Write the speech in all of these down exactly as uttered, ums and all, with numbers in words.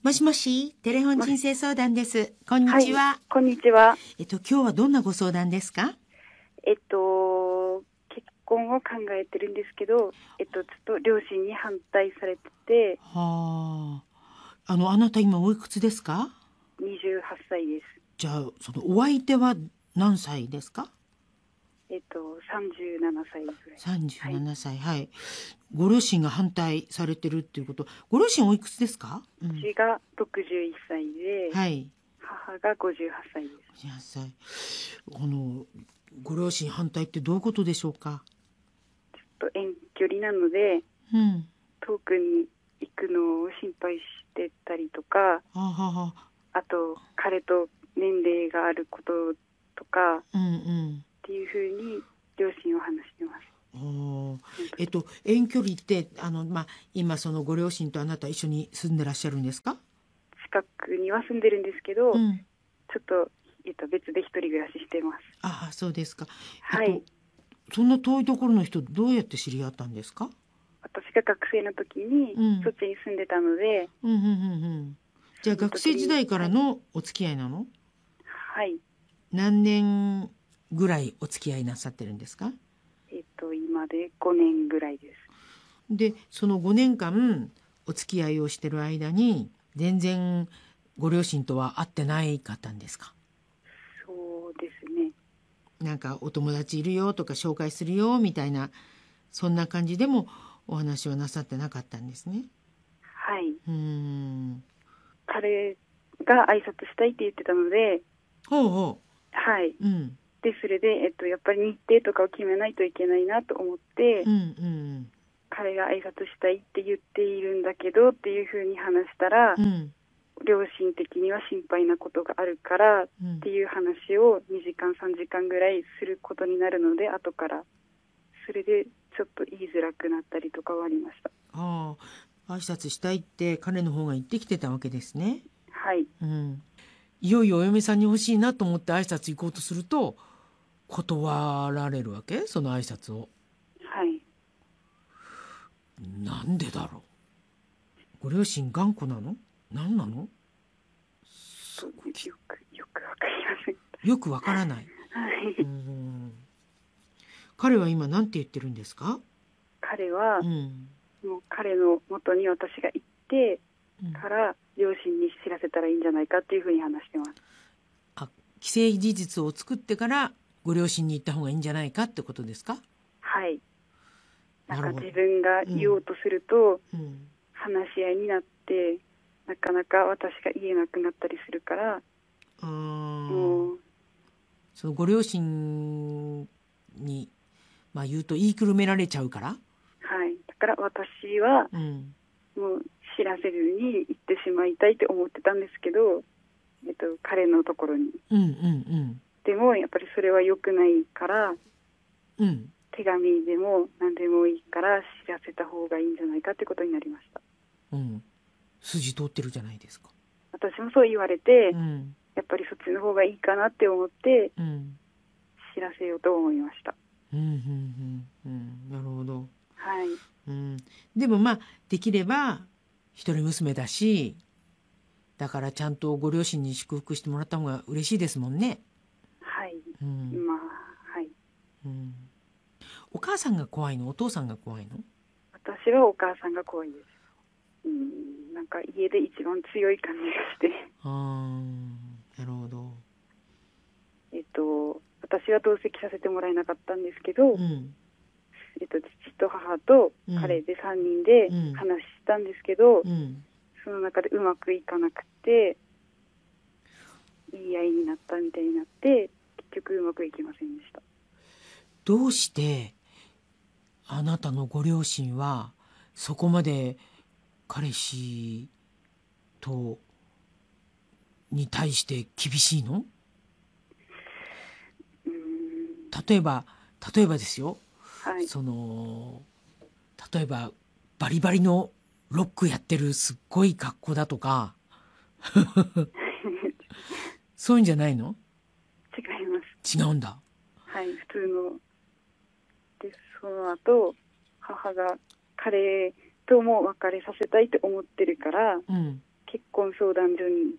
もしもし、テレフォン人生相談です。こんにちは。 はい、こんにちは。 えっと、今日はどんなご相談ですか？ えっと、結婚を考えてるんですけど、えっと、ちょっと両親に反対されてて、 はあ。あの、あなた今おいくつですか？ にじゅうはっさいです。 じゃあ、そのお相手は何歳ですか？ えっと、さんじゅうななさいぐらい。 さんじゅうはい。 ななさい。はい。ご両親が反対されてるっていうこと。ご両親おいくつですか？うん、 父がろくじゅういっさいで、 はい。 母がごじゅうはっさいです。 ごじゅうはっさい。あの、ご両親反対ってどういうことでしょうか？ ちょっと遠距離なので、 うん。 遠くに行くのを心配してたりとか、 はあ、はあはあ、 あと、彼と年齢があることとか、 うんうん。 っていうふうに両親を話してます。 おえっと、遠距離ってあの、まあ、今そのご両親とあなた一緒に住んでらっしゃるんですか？ 近くには住んでるんですけど、 うん。 ちょっと、えっと、別で一人暮らししてます。 ああ、そうですか。えっはい。 と、そんな遠いところの人どうやって知り合ったんですか？ 私が学生の時にうん。 そっちに住んでたので、 うんうんうんうん。じゃあその学生時に、 時代からはい、 のお付き合いなの？ はい。 何年ぐらいお付き合いなさってるんですか？ えっと、今でごねんぐらいです。 で、そのごねんかんお付き合いをしてる間に、全然ご両親とは会ってないかったんですか？ そうですね。 なんかお友達いるよとか紹介するよみたいな、そんな感じでもお話はなさってなかったんですね。 はい。 うーん。 彼が挨拶したいって言ってたので、 ほうほはい。 う。うん。 で、それで、えっと、やっぱり日程とかを決めないといけないなと思って、 うんうん彼が挨拶したいって言っているんだけどっていうふうに話したら、 うん。うん。 両親的には心配なことがあるからっうんていう話をにじかんさんじかんぐらいすることになるので、後からそれでちょっと言いづらくなったりとかはありました。 ああ、挨拶したいって彼の方が言ってきてたわけですね。 はい。 うん。いよいよお嫁さんに欲しいなと思って挨拶行こうとすると、断られるわけ？その挨拶を。 はい。 なんでだろう。ご両親頑固なの？何なの？ とそこきよくよくわかりません。 よくわからない。 はうい。 ん。彼は今なんて言ってるんですか？ 彼はうん。 もう彼の元に私が行ってうん。 から両親に知らせたらいいんじゃないかっていうふうに話してます。 あ、既成事実を作ってからご両親に言った方がいいんじゃないかってことですか？ はい。なんかなるほど。 自分がうん。 言おうとするとうん。 話し合いになってなかなか私が言えなくなったりするから、 あーもう、 そのご両親に、まあ言うと言いくるめられちゃうから。 はい。だから私はうん。 もう知らせずに行ってしまいたいって思ってたんですけど、えっと、彼のところに。 うんうんでもやっぱりそれは良くないから、 うん。うん。 手紙でも何でもいいから知らせた方がいいんじゃないかってことになりました。 うん。筋通ってるじゃないですか。 私もそう言われて、 うん。 やっぱりそっちの方がいいかなって思ってうん。 知らせようと思いました。 うんうんうんうん。なるほど。 はい。 うん。でもまあできれば一人娘だし、だからちゃんとご両親に祝福してもらった方が嬉しいですもんね。 はい。 うん。 まあ、はい。 うん。お母さんが怖いの？お父さんが怖いの？ 私はお母さんが怖いです。うん、なんか家で一番強い感じがして。 ああ、なるほど。 えっと、私は同席させてもらえなかったんですけど、 うん。 えっと、父と母とうん。 彼でさんにんでうん。 話したんですけど、 うん。 その中でうまくいかなくて、言い合いになったみたいになって、結局うまくいきませんでした。 どうしてあなたのご両親はそこまで彼氏とに対して厳しいの？ うーん、 例えば、例えばですよ。 はい。 その、例えばバリバリのロックやってるすっごい格好だとか、そういうんじゃないの？ 違います。 違うんだ。 はい、普通の。で、その後、母が彼とも別れさせたいと思ってるから、 うん。 結婚相談所に行って、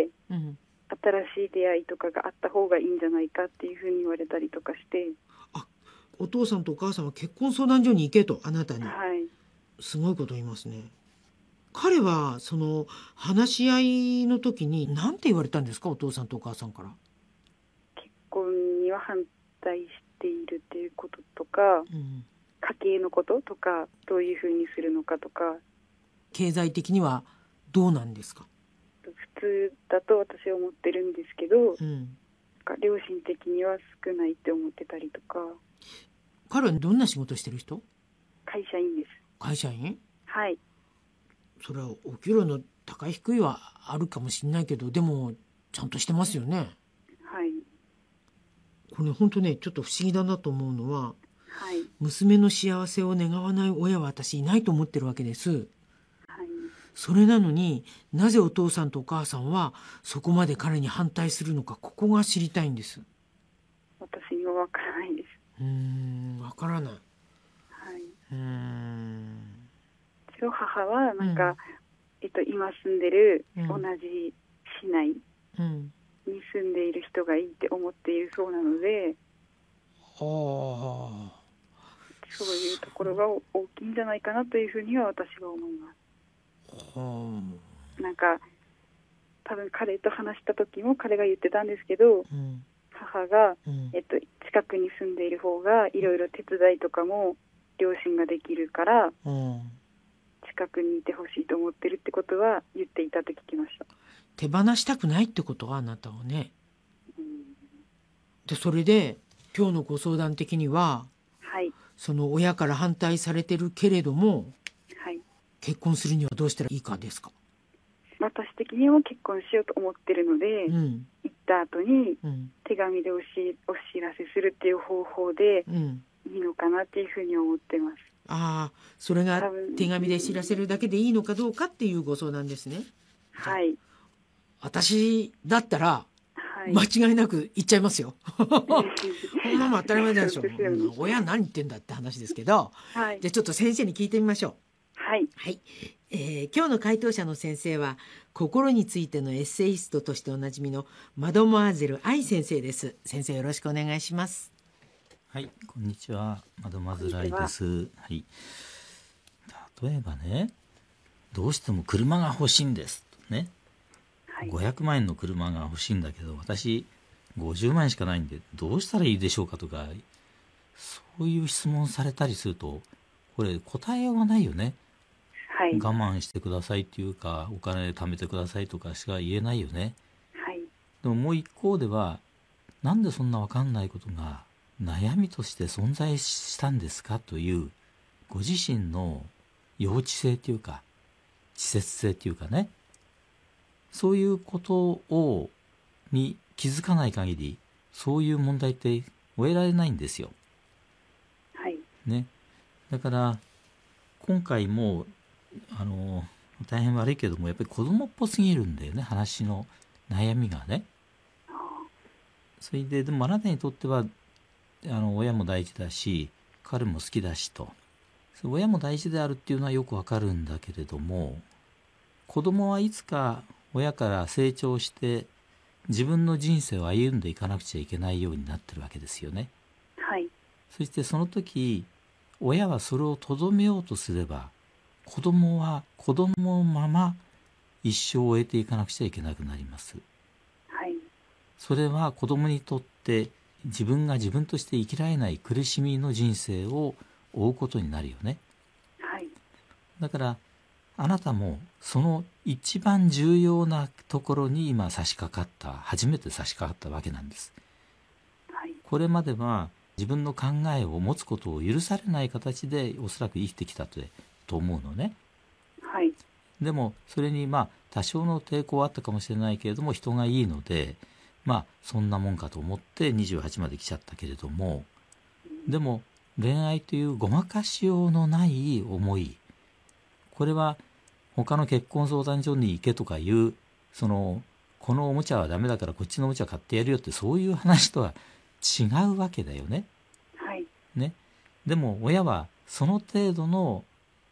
うん、 新しい出会いとかがあった方がいいんじゃないかっていうふうに言われたりとかして。 あ、お父さんとお母さんは結婚相談所に行けとあなたに。 はい。 すごいこと言いますね。彼はその話し合いの時に何て言われたんですか、お父さんとお母さんから。 結婚には反対しているっていうこととか、 うん、 家計のこととか、どういうふうにするのかとか。 経済的にはどうなんですか。 普通だと私は思ってるんですけど、 うん、 なんか良心的には少ないって思ってたりとか。 彼はどんな仕事してる人？ 会社員です。 会社員？ はい。 それはお給料の高い低いはあるかもしれないけど、でもちゃんとしてますよね。 はい。 これ本当ね、ちょっと不思議だなと思うのは、 はい。 娘の幸せを願わない親は私いないと思ってるわけです。 はい。 それなのになぜお父さんとお母さんはそこまで彼に反対するのか、ここが知りたいんです。 私にはわからないです。 うーん、わからない。 はい。 うーん。 一応母はなんか、 うん、 えっと、今住んでるうん同じ市内うんに住んでいる人がいいって思っているそうなので、 ああ、 そういうところが大きいんじゃないかなというふうには私は思います。 はなんか多分彼と話した時も彼が言ってたんですけど、 あ、うん、 母が、 うんえっと、近くに住んでいる方がいろいろ手伝いとかも両親ができるからうん、 近くにいてほしいと思ってるってことは言っていたと聞きました。 手放したくないってことはあなたはね。 うん、 でそれで今日のご相談的には、 はい。 その親から反対されてるけれどもはい。 結婚するにはどうしたらいいかですか。 私的にも結婚しようと思ってるので、 うん、 行った後にうん、 手紙でおしお知らせするっていう方法でうん。 いいのかなっていうふうに思ってます。 ああ、それが多分手紙で知らせるだけでいいのかどうかっていうご相談ですね。じゃあはい。 私だったらはい。 間違いなく言っちゃいますよ。こんなもん当たり前でしょ。 そうですよね。 親何言ってんだって話ですけど、 はい。 じゃあちょっと先生に聞いてみましょう。 はい。 はい、えー今日の回答者の先生は心についてのエッセイストとしておなじみのマドモアゼル愛先生です。先生よろしくお願いします。 はい、こんにちは。マドマズライです。はい。例えばね、どうしても車が欲しいんですとね。 はい。 ごひゃくまん円の車が欲しいんだけど、私ごじゅうまん円しかないんでどうしたらいいでしょうかとか、そういう質問されたりすると、これ答えようがないよね。 はい。 我慢してくださいっていうか、お金貯めてくださいとかしか言えないよね。 はい。 でももう一方では、なんでそんな分かんないことが悩みとして存在したんですかというご自身の幼稚性というか稚拙性というかね、そういうことをに気づかない限りそういう問題って終えられないんですよ。 はい。 ね。だから今回もあの大変悪いけどもやっぱり子供っぽすぎるんだよね、話の悩みがね。それででもあなたにとってはあの親も大事だし彼も好きだしと、親も大事であるっていうのはよくわかるんだけれども、子供はいつか親から成長して自分の人生を歩んでいかなくちゃいけないようになってるわけですよね。 はい。 そしてその時親はそれをとどめようとすれば子供は子供のまま一生を終えていかなくちゃいけなくなります。 はい。 それは子供にとって自分が自分として生きられない苦しみの人生を追うことになるよね。 はい。 だからあなたもその一番重要なところに今差し掛かった初めて差し掛かったわけなんです。 はい。 これまでは自分の考えを持つことを許されない形でおそらく生きてきたとと思うのね。 はい。 でもそれにまあ多少の抵抗はあったかもしれないけれども人がいいのでまあそんなもんかと思ってにじゅうはちまで来ちゃったけれども、でも恋愛というごまかしようのない思い、これは他の結婚相談所に行けとかいうそのこのおもちゃはダメだからこっちのおもちゃ買ってやるよってそういう話とは違うわけだよね。 はい。 ね。でも親はその程度の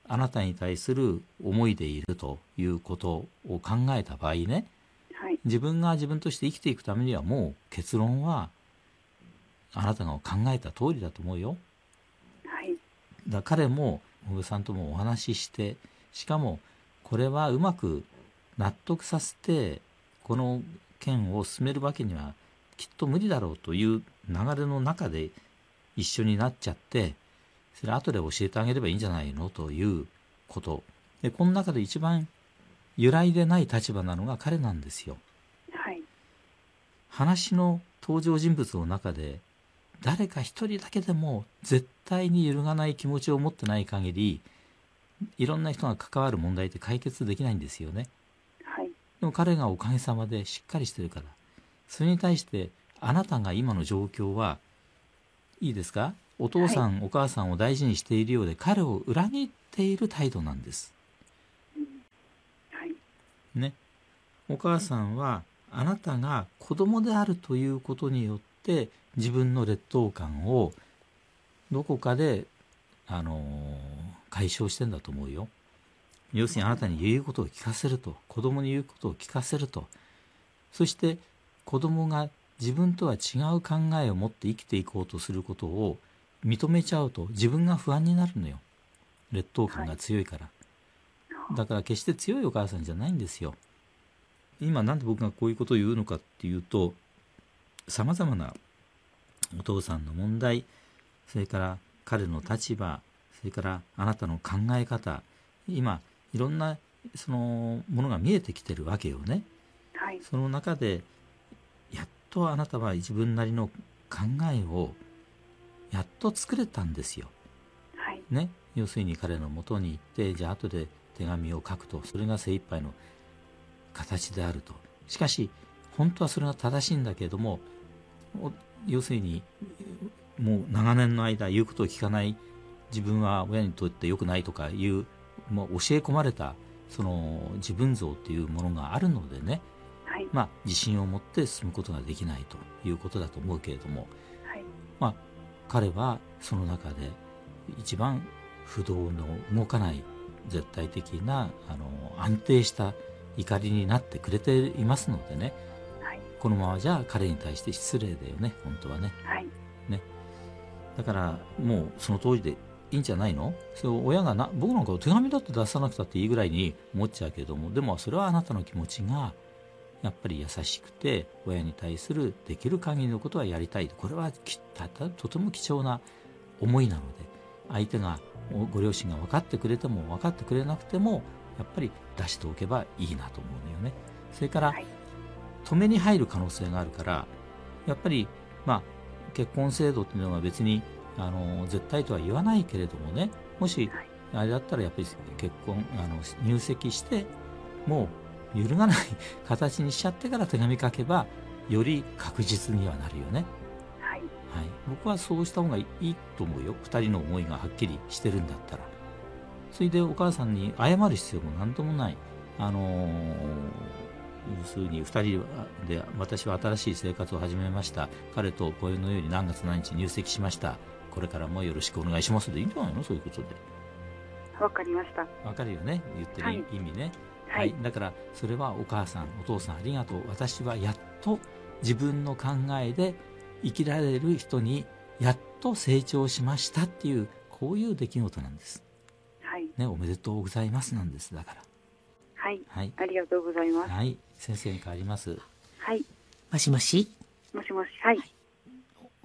あなたに対する思いでいるということを考えた場合ね、 はい。 自分が自分として生きていくためにはもう結論はあなたが考えた通りだと思うよ。 はい。 だから彼も小部さんともお話しして、しかもこれはうまく納得させてこの件を進めるわけにはきっと無理だろうという流れの中で一緒になっちゃって、それ後で教えてあげればいいんじゃないのということで、この中で一番揺らいでない立場なのが彼なんですよ。 はい。 話の登場人物の中で誰か一人だけでも絶対に揺るがない気持ちを持ってない限り、いろんな人が関わる問題って解決できないんですよね。 はい。 でも彼がおかげさまでしっかりしてるから、それに対してあなたが今の状況はいいですか、お父さん、はい、お母さんを大事にしているようで彼を裏切っている態度なんです、 うん、はいね。お母さんはあなたが子供であるということによって自分の劣等感をどこかで、あのー、解消してんだと思うよ。要するにあなたに言うことを聞かせると、子供に言うことを聞かせると、そして子供が自分とは違う考えを持って生きていこうとすることを認めちゃうと自分が不安になるのよ。劣等感が強いから、はい、だから決して強いお母さんじゃないんですよ。今なんで僕がこういうことを言うのかっていうと、さまざまなお父さんの問題、それから彼の立場、それからあなたの考え方、今いろんなそのものが見えてきてるわけよね、 はい、 その中でやっとあなたは自分なりの考えをやっと作れたんですよ、 はいね、要するに彼の元に行って、じゃあ後で手紙を書くと、それが精一杯の形であると。しかし本当はそれが正しいんだけれども、要するにもう長年の間言うことを聞かない、自分は親にとって良くないとかいう、もう教え込まれたその自分像っていうものがあるのでね、 はい、 まあ自信を持って進むことができないということだと思うけれども、 はい、 まあ彼はその中で一番不動の動かない絶対的なあの安定した怒りになってくれていますのでね、はい、このままじゃ彼に対して失礼だよね、本当はね、はい、ね。だからもうその通りでいいんじゃないの。それを親がな、僕なんか手紙だって出さなくたっていいぐらいに思っちゃうけれども、でもそれはあなたの気持ちがやっぱり優しくて、親に対するできる限りのことはやりたい、これはきたとても貴重な思いなので、相手がご両親が分かってくれても分かってくれなくてもやっぱり出しておけばいいなと思うのよね。それから、はい、止めに入る可能性があるから、やっぱりまあ結婚制度っていうのは別にあの絶対とは言わないけれどもね、もしあれだったらやっぱり結婚あの入籍してもう揺るがない形にしちゃってから手紙書けばより確実にはなるよね。はい、はい、僕はそうした方がいいと思うよ。ふたりの思いがはっきりしてるんだったら。それでお母さんに謝る必要も何ともない。あのー、要するにふたりで私は新しい生活を始めました、彼とこういうのように何月何日入籍しました、これからもよろしくお願いしますでいいんじゃないの。そういうことで。 わかりました。 わかるよね、言ってる意味ね、 はい、 はい、だからそれはお母さんお父さんありがとう、私はやっと自分の考えで生きられる人にやっと成長しましたっていう、こういう出来事なんです、はいね、おめでとうございますなんです。だからはい、はい、ありがとうございます。 はい、先生に変わります。 はい、 もしもし。 もしもし、はい、はい、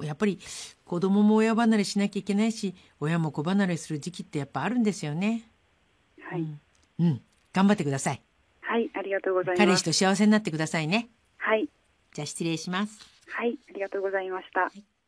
やっぱり子供も親離れしなきゃいけないし、親も子離れする時期ってやっぱあるんですよね。 はい、うん、 うん、頑張ってください。 はい、ありがとうございます。 彼氏と幸せになってくださいね。 はい、 じゃあ失礼します。 はい、ありがとうございました。はい。